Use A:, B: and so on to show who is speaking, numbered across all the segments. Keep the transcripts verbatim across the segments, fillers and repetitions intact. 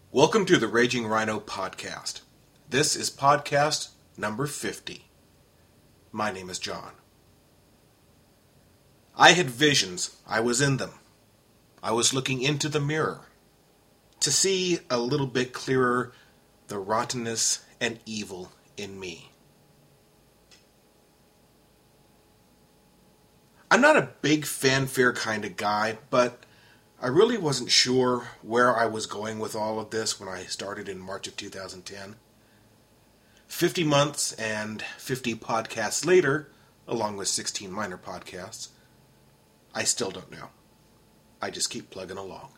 A: Welcome to the Raging Rhino podcast. This is podcast number fifty. My name is John. I had visions. I was in them. I was looking into the mirror to see a little bit clearer the rottenness and evil in me. I'm not a big fanfare kind of guy, but I really wasn't sure where I was going with all of this when I started in March of two thousand ten. fifty months and fifty podcasts later, along with sixteen minor podcasts, I still don't know. I just keep plugging along.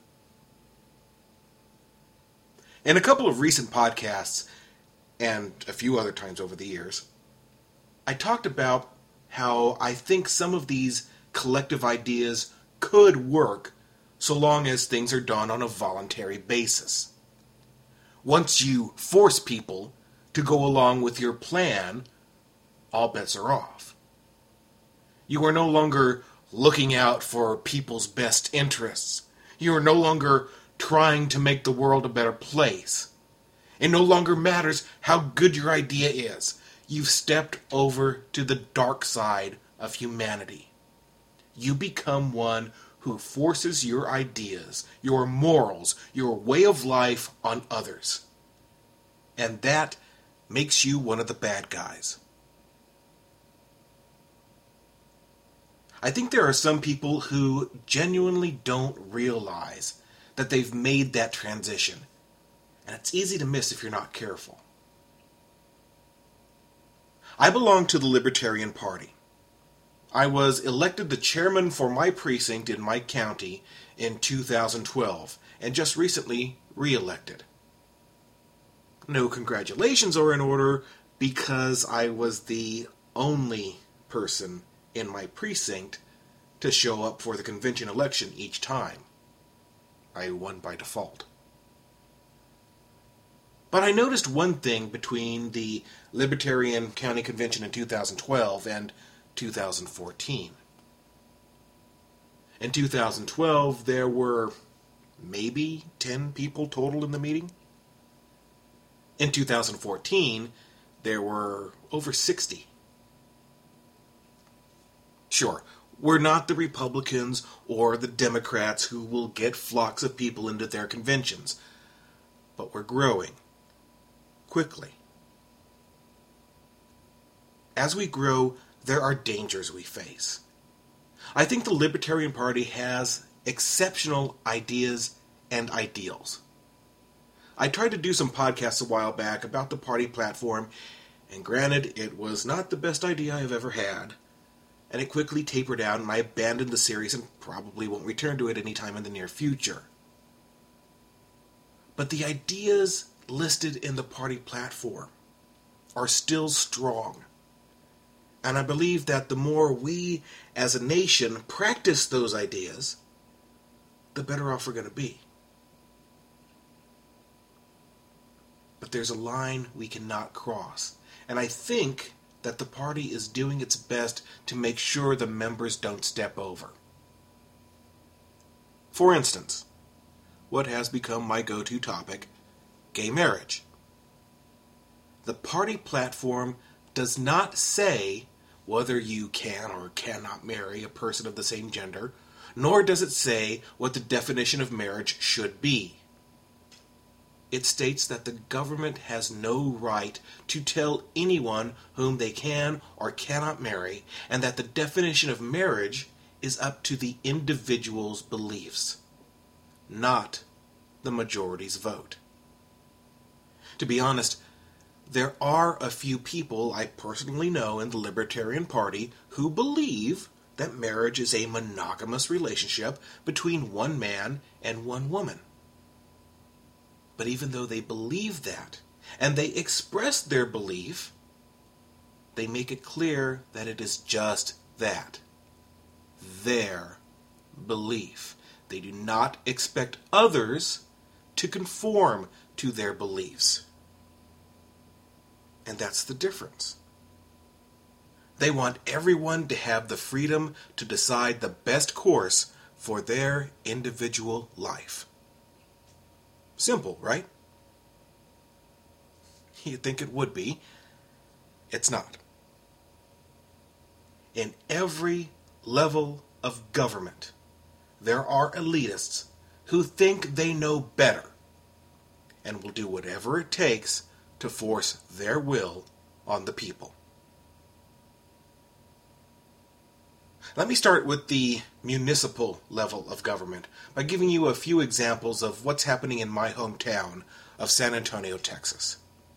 A: In a couple of recent podcasts, and a few other times over the years, I talked about how I think some of these collective ideas could work so long as things are done on a voluntary basis. Once you force people to go along with your plan, all bets are off. You are no longer looking out for people's best interests. You are no longer trying to make the world a better place. It no longer matters how good your idea is. You've stepped over to the dark side of humanity. You become one who forces your ideas, your morals, your way of life on others. And that makes you one of the bad guys. I think there are some people who genuinely don't realize that they've made that transition. And it's easy to miss if you're not careful. I belong to the Libertarian Party. I was elected the chairman for my precinct in my county in two thousand twelve, and just recently re-elected. No congratulations are in order because I was the only person in my precinct to show up for the convention election each time. I won by default. But I noticed one thing between the Libertarian County Convention in two thousand twelve and two thousand fourteen. In two thousand twelve, there were maybe ten people total in the meeting. In two thousand fourteen, there were over sixty. Sure, we're not the Republicans or the Democrats who will get flocks of people into their conventions, but we're growing quickly. As we grow, there are dangers we face. I think the Libertarian Party has exceptional ideas and ideals. I tried to do some podcasts a while back about the party platform, and granted, it was not the best idea I've ever had, and it quickly tapered out, and I abandoned the series and probably won't return to it anytime in the near future. But the ideas listed in the party platform are still strong. And I believe that the more we, as a nation, practice those ideas, the better off we're going to be. But there's a line we cannot cross. And I think that the party is doing its best to make sure the members don't step over. For instance, what has become my go-to topic, gay marriage. The party platform does not say whether you can or cannot marry a person of the same gender, nor does it say what the definition of marriage should be. It states that the government has no right to tell anyone whom they can or cannot marry, and that the definition of marriage is up to the individual's beliefs, not the majority's vote. To be honest, there are a few people I personally know in the Libertarian Party who believe that marriage is a monogamous relationship between one man and one woman. But even though they believe that, and they express their belief, they make it clear that it is just that. Their belief. They do not expect others to conform to their beliefs. And that's the difference. They want everyone to have the freedom to decide the best course for their individual life. Simple, right? You'd think it would be. It's not. In every level of government, there are elitists who think they know better and will do whatever it takes to force their will on the people. Let me start with the municipal level of government by giving you a few examples of what's happening in my hometown of San Antonio, Texas.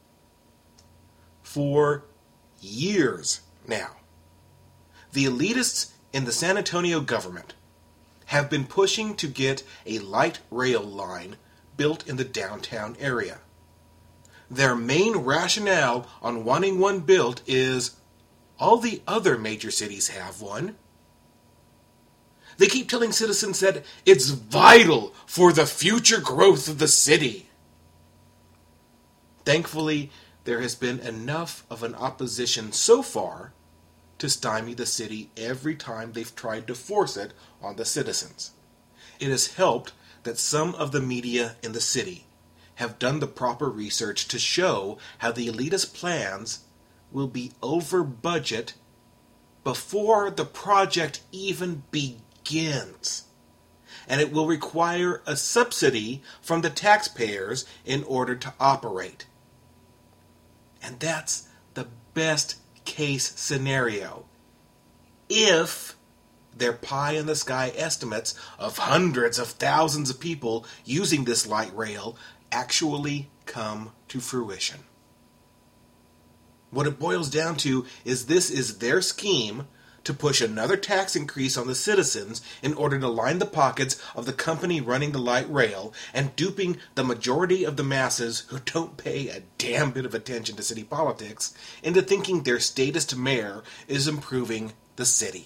A: For years now, the elitists in the San Antonio government have been pushing to get a light rail line built in the downtown area. Their main rationale on wanting one built is all the other major cities have one. They keep telling citizens that it's vital for the future growth of the city. Thankfully, there has been enough of an opposition so far to stymie the city every time they've tried to force it on the citizens. It has helped that some of the media in the city have done the proper research to show how the elitist plans will be over budget before the project even begins. And it will require a subsidy from the taxpayers in order to operate. And that's the best case scenario. If their pie-in-the-sky estimates of hundreds of thousands of people using this light rail actually come to fruition. What it boils down to is this is their scheme to push another tax increase on the citizens in order to line the pockets of the company running the light rail and duping the majority of the masses who don't pay a damn bit of attention to city politics into thinking their statist mayor is improving the city.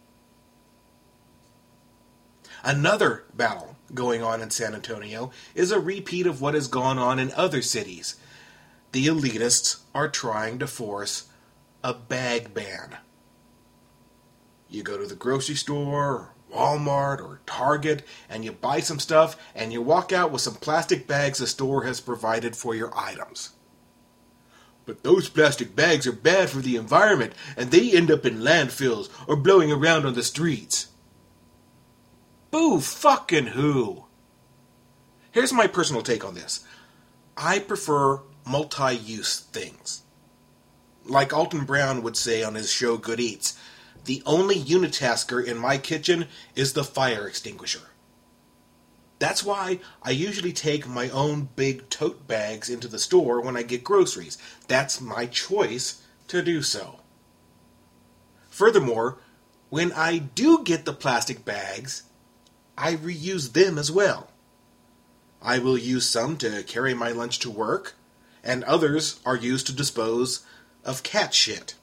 A: Another battle going on in San Antonio is a repeat of what has gone on in other cities. The elitists are trying to force a bag ban. You go to the grocery store, or Walmart, or Target, and you buy some stuff, and you walk out with some plastic bags the store has provided for your items. But those plastic bags are bad for the environment, and they end up in landfills or blowing around on the streets. Boo fucking who? Here's my personal take on this. I prefer multi-use things. Like Alton Brown would say on his show Good Eats, the only unitasker in my kitchen is the fire extinguisher. That's why I usually take my own big tote bags into the store when I get groceries. That's my choice to do so. Furthermore, when I do get the plastic bags, I reuse them as well. I will use some to carry my lunch to work, and others are used to dispose of cat shit.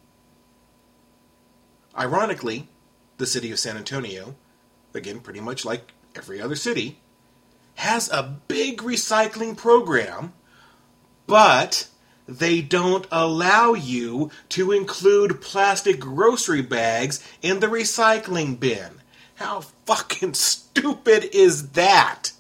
A: Ironically, the city of San Antonio, again pretty much like every other city, has a big recycling program, but they don't allow you to include plastic grocery bags in the recycling bin. How fucking stupid is that?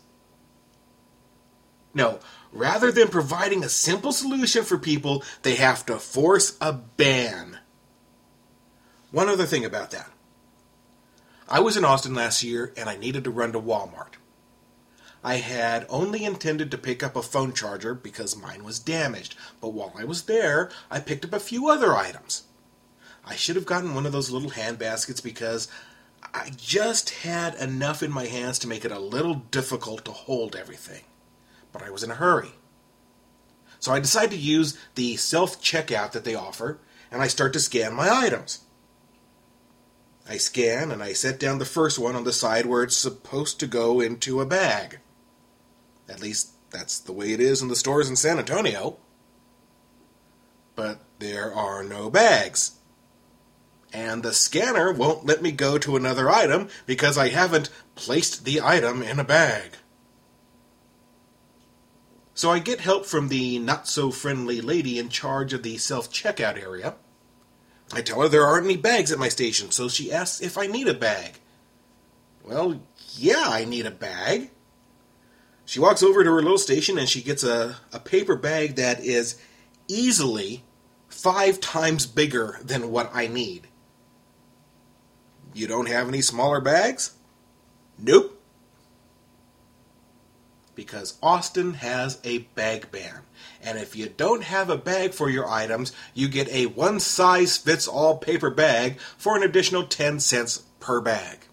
A: No, rather than providing a simple solution for people, they have to force a ban. One other thing about that. I was in Austin last year and I needed to run to Walmart. I had only intended to pick up a phone charger because mine was damaged, but while I was there, I picked up a few other items. I should have gotten one of those little hand baskets because I just had enough in my hands to make it a little difficult to hold everything. But I was in a hurry. So I decided to use the self-checkout that they offer, and I start to scan my items. I scan, and I set down the first one on the side where it's supposed to go into a bag. At least, that's the way it is in the stores in San Antonio. But there are no bags. And the scanner won't let me go to another item because I haven't placed the item in a bag. So I get help from the not-so-friendly lady in charge of the self-checkout area. I tell her there aren't any bags at my station, so she asks if I need a bag. Well, yeah, I need a bag. She walks over to her little station and she gets a, a paper bag that is easily five times bigger than what I need. You don't have any smaller bags? Nope. Because Austin has a bag ban. And if you don't have a bag for your items, you get a one-size-fits-all paper bag for an additional ten cents per bag.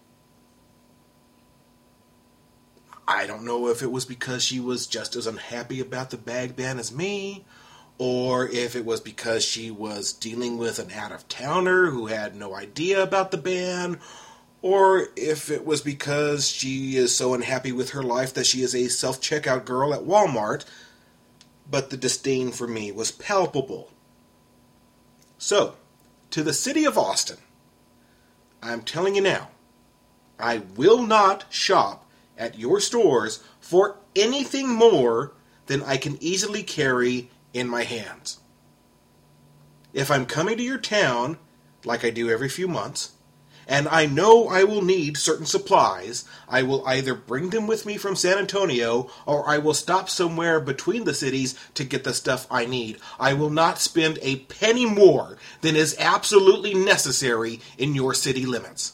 A: I don't know if it was because she was just as unhappy about the bag ban as me, or if it was because she was dealing with an out-of-towner who had no idea about the ban, or if it was because she is so unhappy with her life that she is a self-checkout girl at Walmart, but the disdain for me was palpable. So, to the city of Austin, I'm telling you now, I will not shop at your stores for anything more than I can easily carry in my hands. If I'm coming to your town, like I do every few months, and I know I will need certain supplies, I will either bring them with me from San Antonio, or I will stop somewhere between the cities to get the stuff I need. I will not spend a penny more than is absolutely necessary in your city limits.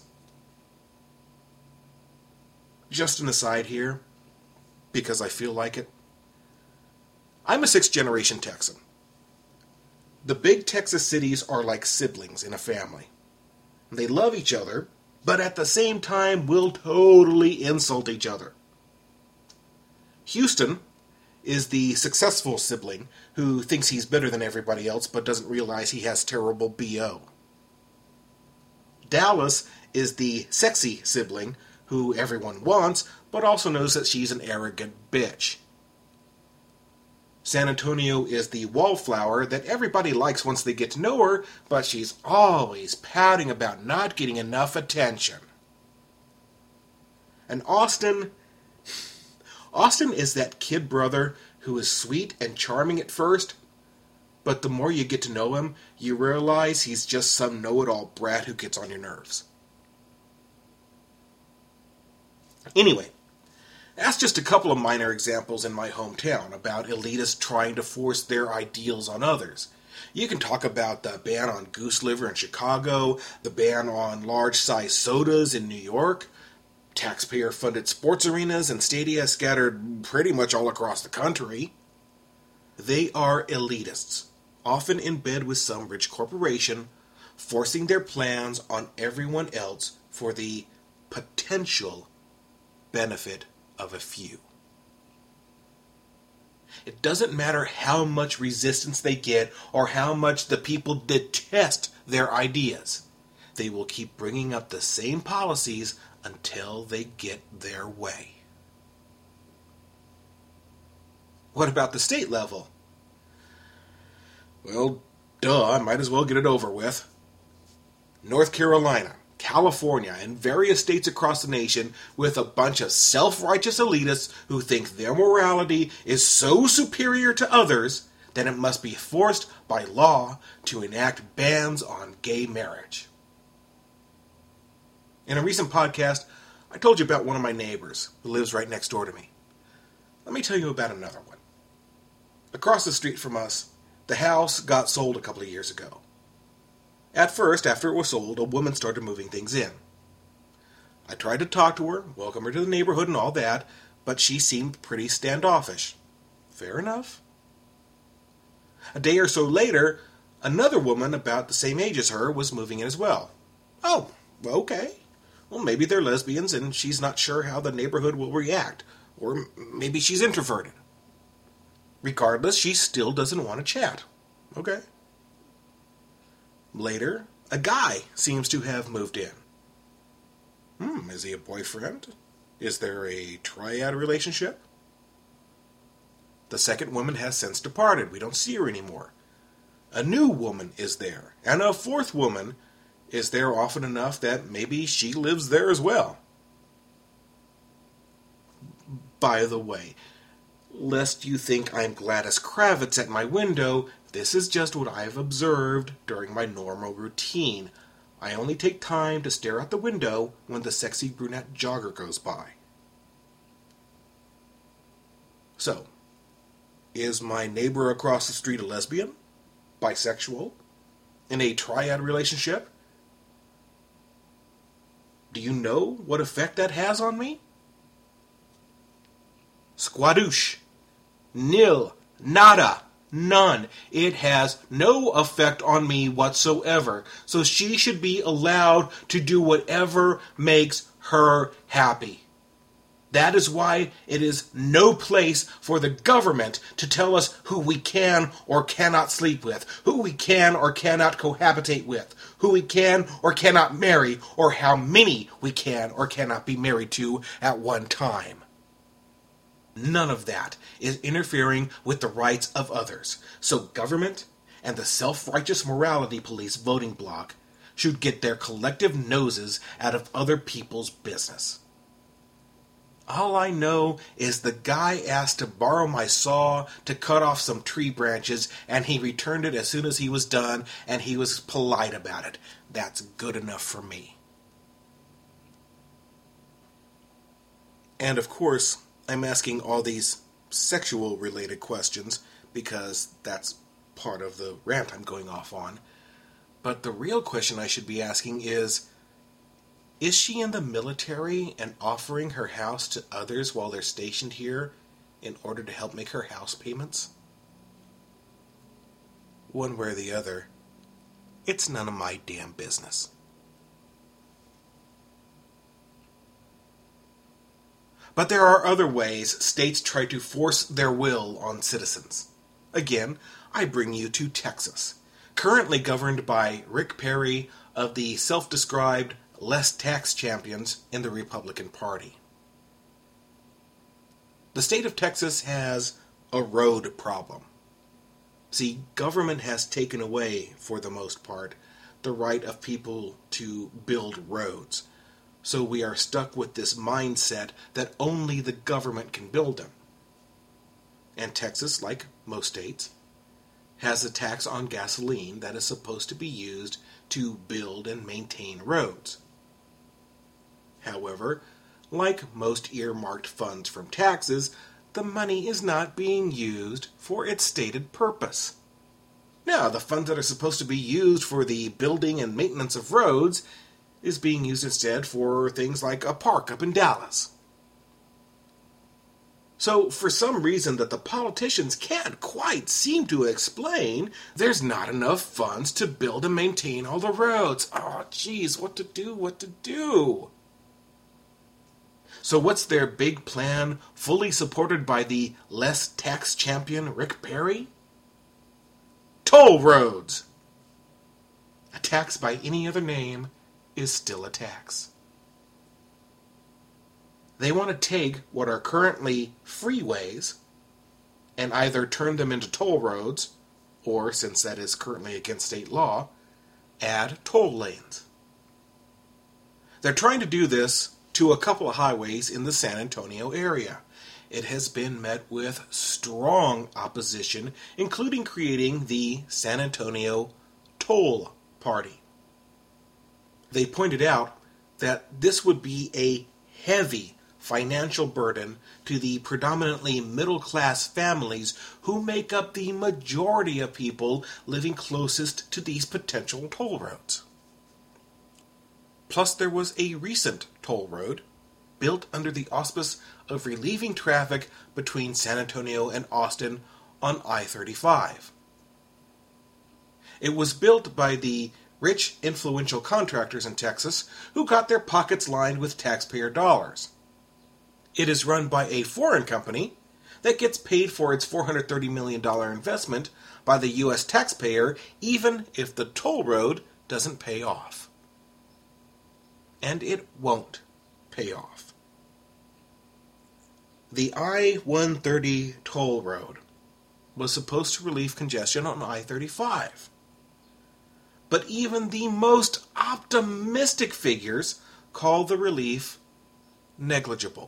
A: Just an aside here, because I feel like it. I'm a sixth-generation Texan. The big Texas cities are like siblings in a family. They love each other, but at the same time will totally insult each other. Houston is the successful sibling who thinks he's better than everybody else but doesn't realize he has terrible B O. Dallas is the sexy sibling who everyone wants, but also knows that she's an arrogant bitch. San Antonio is the wallflower that everybody likes once they get to know her, but she's always pouting about not getting enough attention. And Austin... Austin is that kid brother who is sweet and charming at first, but the more you get to know him, you realize he's just some know-it-all brat who gets on your nerves. Anyway, that's just a couple of minor examples in my hometown about elitists trying to force their ideals on others. You can talk about the ban on goose liver in Chicago, the ban on large-size sodas in New York, taxpayer-funded sports arenas and stadia scattered pretty much all across the country. They are elitists, often in bed with some rich corporation, forcing their plans on everyone else for the potential benefit of a few. It doesn't matter how much resistance they get or how much the people detest their ideas. They will keep bringing up the same policies until they get their way. What about the state level? Well, duh, I might as well get it over with. North Carolina, California, and various states across the nation with a bunch of self-righteous elitists who think their morality is so superior to others that it must be forced by law to enact bans on gay marriage. In a recent podcast, I told you about one of my neighbors who lives right next door to me. Let me tell you about another one. Across the street from us, the house got sold a couple of years ago. At first, after it was sold, a woman started moving things in. I tried to talk to her, welcome her to the neighborhood and all that, but she seemed pretty standoffish. Fair enough. A day or so later, another woman about the same age as her was moving in as well. Oh, okay. Well, maybe they're lesbians and she's not sure how the neighborhood will react. Or maybe she's introverted. Regardless, she still doesn't want to chat. Okay. Later, a guy seems to have moved in. Hmm, is he a boyfriend? Is there a triad relationship? The second woman has since departed. We don't see her anymore. A new woman is there, and a fourth woman is there often enough that maybe she lives there as well. By the way, lest you think I'm Gladys Kravitz at my window, this is just what I've observed during my normal routine. I only take time to stare out the window when the sexy brunette jogger goes by. So, is my neighbor across the street a lesbian? bisexual, in a triad relationship? Do you know what effect that has on me? Squadoosh. Nil. Nada. None. It has no effect on me whatsoever. So she should be allowed to do whatever makes her happy. That is why it is no place for the government to tell us who we can or cannot sleep with, who we can or cannot cohabitate with, who we can or cannot marry, or how many we can or cannot be married to at one time. None of that is interfering with the rights of others. So government and the self-righteous morality police voting bloc should get their collective noses out of other people's business. All I know is the guy asked to borrow my saw to cut off some tree branches, and he returned it as soon as he was done, and he was polite about it. That's good enough for me. And of course, I'm asking all these sexual-related questions because that's part of the rant I'm going off on. But the real question I should be asking is, is she in the military and offering her house to others while they're stationed here in order to help make her house payments? One way or the other, it's none of my damn business. But there are other ways states try to force their will on citizens. Again, I bring you to Texas, currently governed by Rick Perry of the self-described less tax champions in the Republican Party. The state of Texas has a road problem. See, government has taken away, for the most part, the right of people to build roads. So we are stuck with this mindset that only the government can build them. And Texas, like most states, has a tax on gasoline that is supposed to be used to build and maintain roads. However, like most earmarked funds from taxes, the money is not being used for its stated purpose. Now, the funds that are supposed to be used for the building and maintenance of roads is being used instead for things like a park up in Dallas. So, for some reason that the politicians can't quite seem to explain, there's not enough funds to build and maintain all the roads. Oh, geez, what to do, what to do? So what's their big plan, fully supported by the less tax champion Rick Perry? Toll roads! A tax by any other name is still a tax. They want to take what are currently freeways and either turn them into toll roads, or, since that is currently against state law, add toll lanes. They're trying to do this to a couple of highways in the San Antonio area. It has been met with strong opposition, including creating the San Antonio Toll Party. They pointed out that this would be a heavy financial burden to the predominantly middle-class families who make up the majority of people living closest to these potential toll roads. Plus, there was a recent toll road built under the auspice of relieving traffic between San Antonio and Austin on I thirty-five. It was built by the rich, influential contractors in Texas who got their pockets lined with taxpayer dollars. It is run by a foreign company that gets paid for its four hundred thirty million dollars investment by the U S taxpayer, even if the toll road doesn't pay off. And it won't pay off. The I one thirty toll road was supposed to relieve congestion on I thirty-five. But even the most optimistic figures call the relief negligible.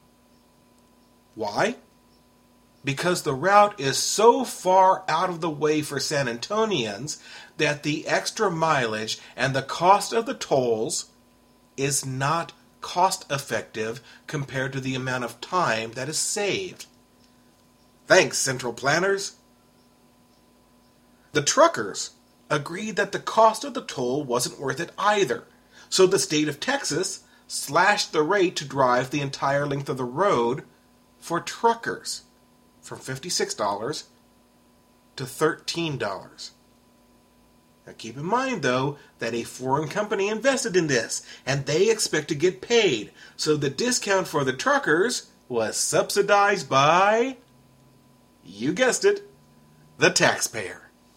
A: Why? Because the route is so far out of the way for San Antonians that the extra mileage and the cost of the tolls is not cost-effective compared to the amount of time that is saved. Thanks, central planners. The truckers agreed that the cost of the toll wasn't worth it either, so the state of Texas slashed the rate to drive the entire length of the road for truckers from fifty-six dollars to thirteen dollars. Now keep in mind, though, that a foreign company invested in this, and they expect to get paid, so the discount for the truckers was subsidized by, you guessed it, the taxpayer.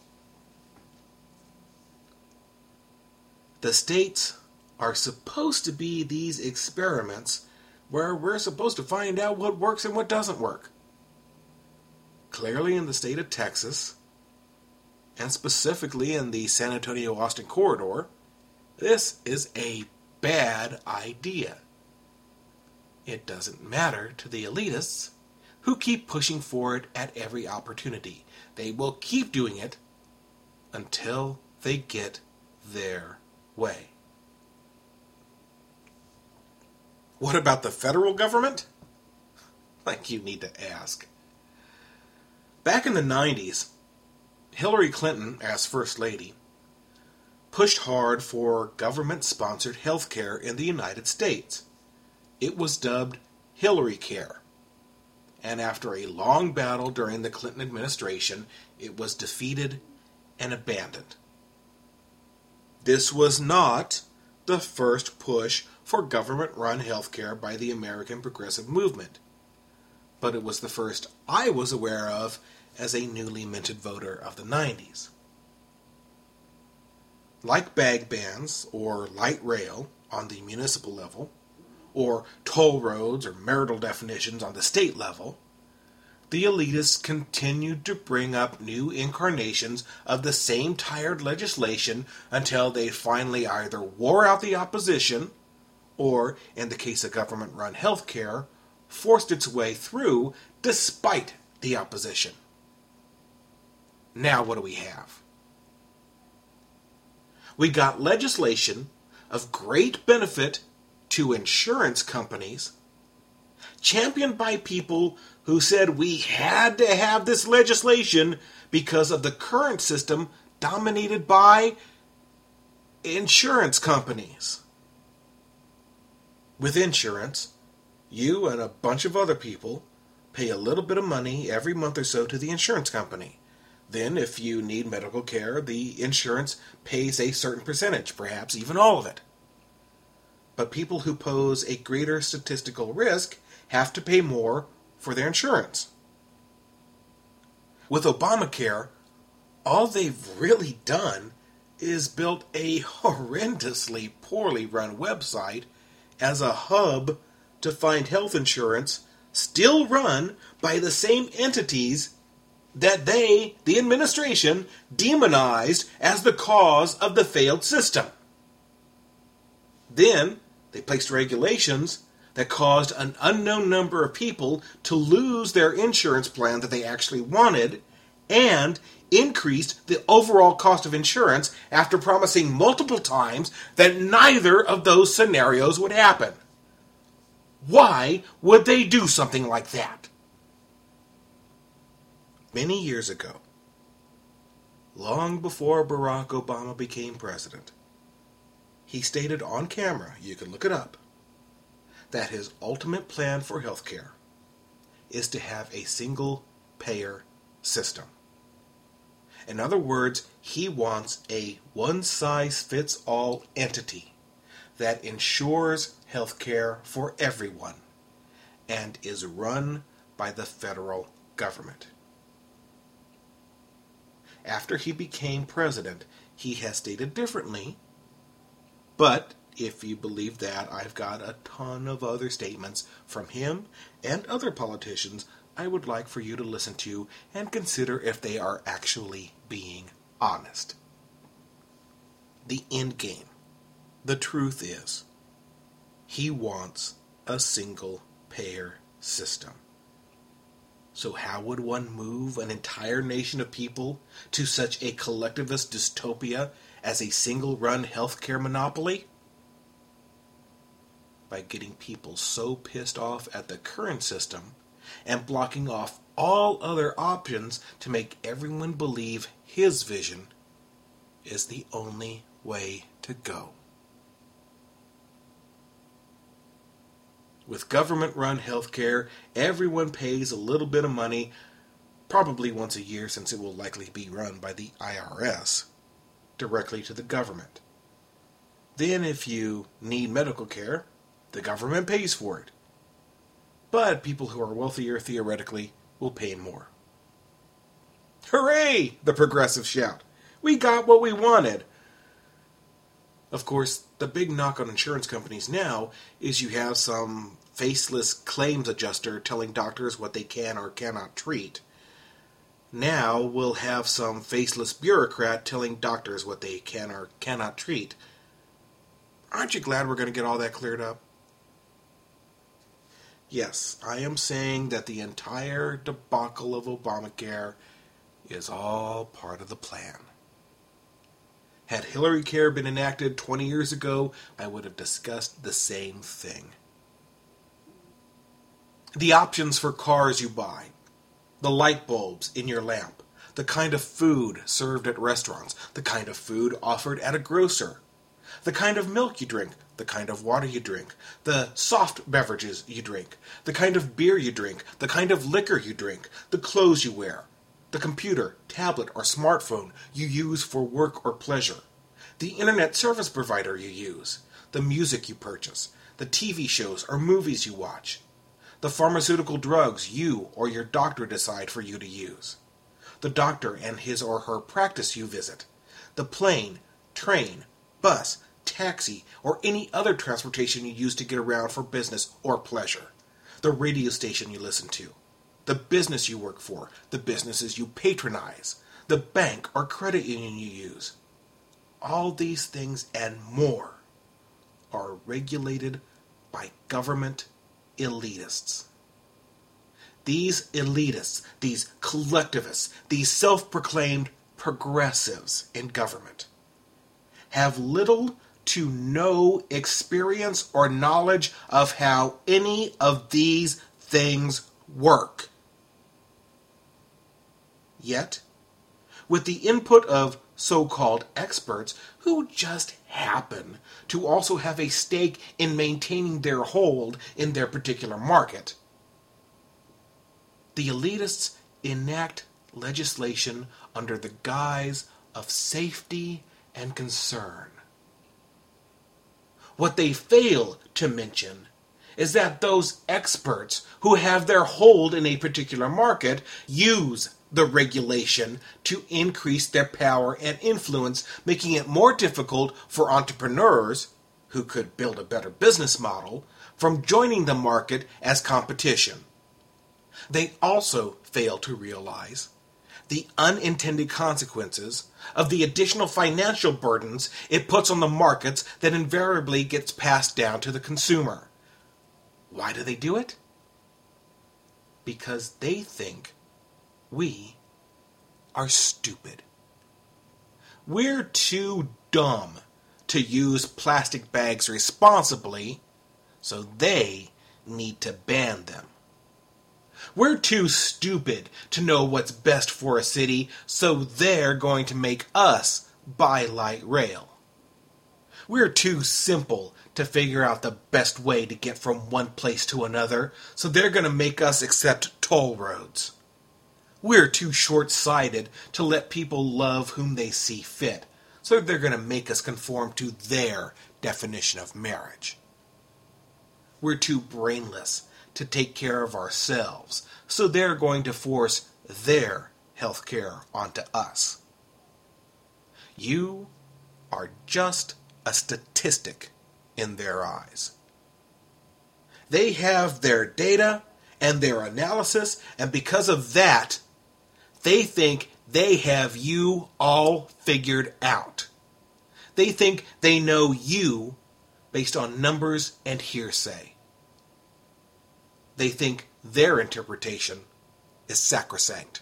A: The states are supposed to be these experiments where we're supposed to find out what works and what doesn't work. Clearly in the state of Texas, and specifically in the San Antonio-Austin corridor, this is a bad idea. It doesn't matter to the elitists, who keep pushing for it at every opportunity. They will keep doing it until they get their way. What about the federal government? Like you need to ask. Back in the nineties, Hillary Clinton, as First Lady, pushed hard for government-sponsored health care in the United States. It was dubbed Hillary Care. And after a long battle during the Clinton administration, it was defeated and abandoned. This was not the first push for government-run healthcare by the American Progressive Movement, but it was the first I was aware of as a newly minted voter of the nineties. Like bag bans or light rail on the municipal level, or toll roads or marital definitions on the state level, the elitists continued to bring up new incarnations of the same tired legislation until they finally either wore out the opposition, or, in the case of government-run health care, forced its way through despite the opposition. Now what do we have? We got legislation of great benefit to insurance companies, championed by people who said we had to have this legislation because of the current system dominated by insurance companies. With insurance, you and a bunch of other people pay a little bit of money every month or so to the insurance company. Then, if you need medical care, the insurance pays a certain percentage, perhaps even all of it. But people who pose a greater statistical risk have to pay more for their insurance. With Obamacare, all they've really done is built a horrendously poorly run website as a hub to find health insurance, still run by the same entities that they, the administration, demonized as the cause of the failed system. Then, they placed regulations that caused an unknown number of people to lose their insurance plan that they actually wanted, and increased the overall cost of insurance after promising multiple times that neither of those scenarios would happen. Why would they do something like that? Many years ago, long before Barack Obama became president, he stated on camera, you can look it up, that his ultimate plan for healthcare is to have a single-payer system. In other words, he wants a one-size-fits-all entity that ensures healthcare for everyone and is run by the federal government. After he became president, he has stated differently, but if you believe that, I've got a ton of other statements from him and other politicians I would like for you to listen to and consider if they are actually being honest. The end game. The truth is, he wants a single-payer system. So how would one move an entire nation of people to such a collectivist dystopia as a single-run healthcare monopoly? By getting people so pissed off at the current system and blocking off all other options to make everyone believe his vision is the only way to go. With government-run healthcare, everyone pays a little bit of money, probably once a year since it will likely be run by the I R S, directly to the government. Then if you need medical care, the government pays for it. But people who are wealthier, theoretically, will pay more. Hooray! The progressives shout. We got what we wanted! Of course, the big knock on insurance companies now is you have some faceless claims adjuster telling doctors what they can or cannot treat. Now we'll have some faceless bureaucrat telling doctors what they can or cannot treat. Aren't you glad we're going to get all that cleared up? Yes, I am saying that the entire debacle of Obamacare is all part of the plan. Had Hillary Care been enacted twenty years ago, I would have discussed the same thing. The options for cars you buy, the light bulbs in your lamp, the kind of food served at restaurants, the kind of food offered at a grocer, the kind of milk you drink, the kind of water you drink, the soft beverages you drink, the kind of beer you drink, the kind of liquor you drink, the clothes you wear, the computer, tablet, or smartphone you use for work or pleasure, the internet service provider you use, the music you purchase, the T V shows or movies you watch, the pharmaceutical drugs you or your doctor decide for you to use, the doctor and his or her practice you visit, the plane, train, bus, taxi, or any other transportation you use to get around for business or pleasure, the radio station you listen to, the business you work for, the businesses you patronize, the bank or credit union you use. All these things and more are regulated by government elitists. These elitists, these collectivists, these self-proclaimed progressives in government have little to no experience or knowledge of how any of these things work. Yet, with the input of so-called experts who just happen to also have a stake in maintaining their hold in their particular market, the elitists enact legislation under the guise of safety and concern. What they fail to mention is that those experts who have their hold in a particular market use the regulation to increase their power and influence, making it more difficult for entrepreneurs, who could build a better business model, from joining the market as competition. They also fail to realize the unintended consequences of the additional financial burdens it puts on the markets that invariably gets passed down to the consumer. Why do they do it? Because they think we are stupid. We're too dumb to use plastic bags responsibly, so they need to ban them. We're too stupid to know what's best for a city, so they're going to make us buy light rail. We're too simple to figure out the best way to get from one place to another, so they're going to make us accept toll roads. We're too short-sighted to let people love whom they see fit, so they're going to make us conform to their definition of marriage. We're too brainless to take care of ourselves, so they're going to force their health care onto us. You are just a statistic in their eyes. They have their data and their analysis, and because of that, they think they have you all figured out. They think they know you based on numbers and hearsay. They think their interpretation is sacrosanct.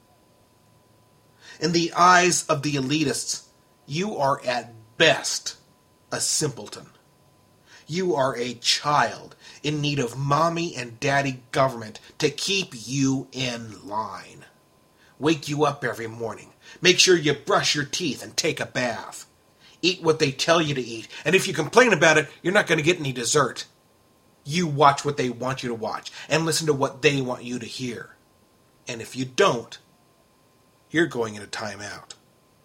A: In the eyes of the elitists, you are at best a simpleton. You are a child in need of mommy and daddy government to keep you in line. Wake you up every morning. Make sure you brush your teeth and take a bath. Eat what they tell you to eat, and if you complain about it, you're not going to get any dessert. You watch what they want you to watch, and listen to what they want you to hear. And if you don't, you're going into timeout.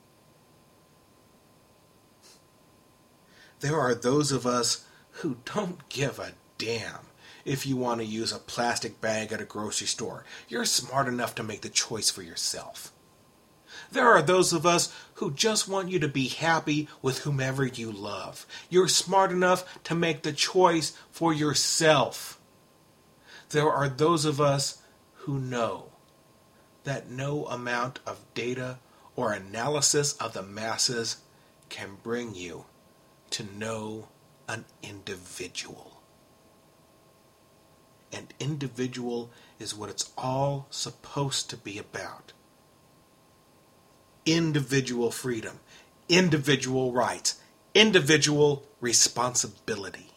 A: There are those of us who don't give a damn if you want to use a plastic bag at a grocery store. You're smart enough to make the choice for yourself. There are those of us who just want you to be happy with whomever you love. You're smart enough to make the choice for yourself. There are those of us who know that no amount of data or analysis of the masses can bring you to know an individual. An individual is what it's all supposed to be about. Individual freedom, individual rights, individual responsibility.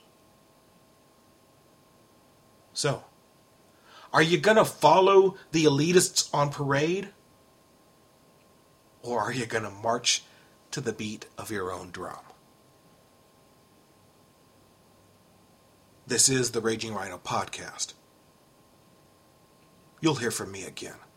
A: So, are you going to follow the elitists on parade? Or are you going to march to the beat of your own drum? This is the Raging Rhino Podcast. You'll hear from me again.